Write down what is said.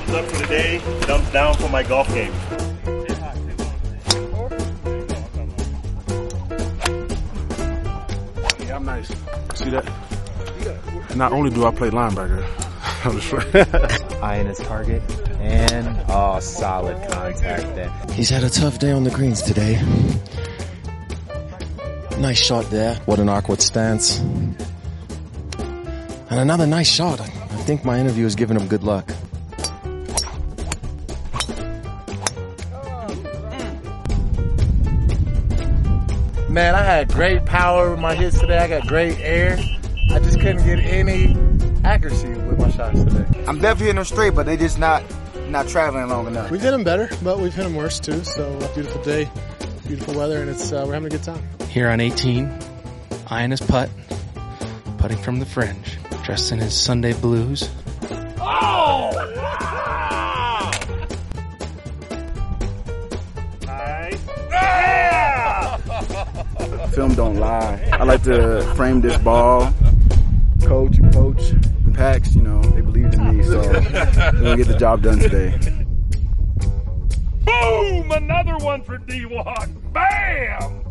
thumbs up for the day, thumbs down for my golf game. Yeah, I'm nice. See that? Not only do I play linebacker, eye in his target, and solid contact there. He's had a tough day on the greens today. Nice shot there. What an awkward stance. And another nice shot. I think my interview is giving him good luck. Man, I had great power with my hits today. I got great air. I just couldn't get any accuracy with my shots today. I'm definitely hitting them straight, but they just not traveling long enough. We've hit them better, but we've hit them worse too. So beautiful day, beautiful weather, and we're having a good time. Here on 18, eyeing his putt, putting from the fringe, dressed in his Sunday blues. Oh! Wow! Nice. Yeah! Film don't lie. I like to frame this ball. Coach, Pax, they believed in me, so we're gonna get the job done today. Boom! Another one for D-Walk. Bam!